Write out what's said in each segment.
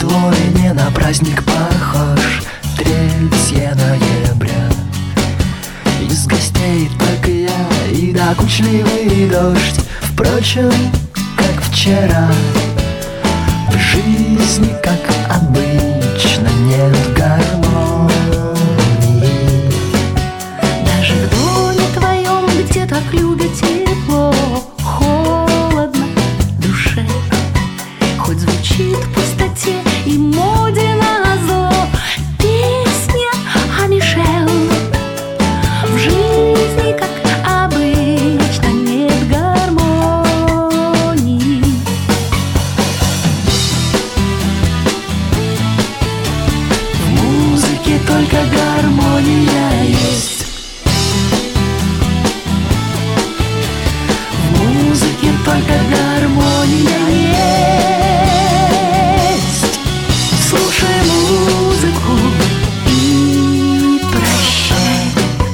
твой не на праздник похож. 3 ноября. Из гостей только я и докучливый дождь. Впрочем, как вчера, в жизни, как обычно, нет гармонии. Даже в доме твоем, где так любят тепло, холодно душе. Хоть звучит в пустоте и моде назло песня о Мишель. В жизни, как обычно, нет гармонии. В музыке только гармония есть. В музыке только гармония есть. Слушай музыку и прощай.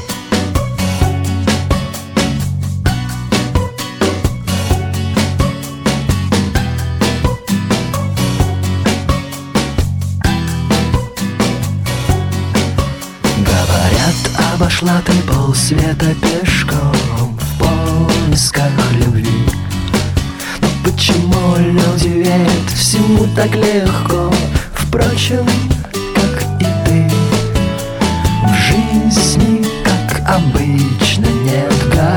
Говорят, обошла ты полсвета пешком в поисках любви. Но почему люди верят всему так легко? Впрочем, как и ты, в жизни, как обычно, нет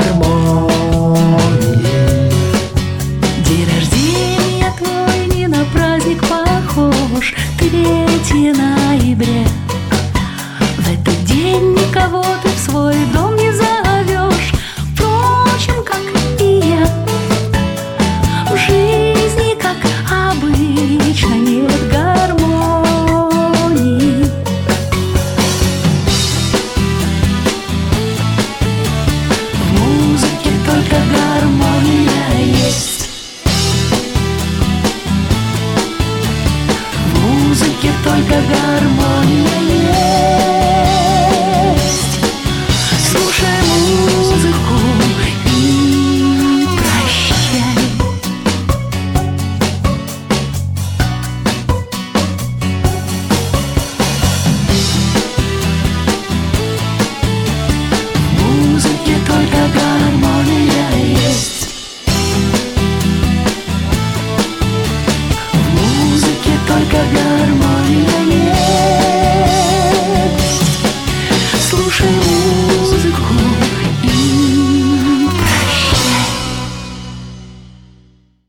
гармонии. День рождения твой не на праздник похож. 3 ноября. В этот день никого ты в свой дом не зовешь. Впрочем, как и я, в жизни, как обычно, нет гармонии. В музыке только гармония есть. В музыке только гармония есть. Слушай музыку и прощай. В музыке только гармония есть. В музыке только гармония есть. Слушай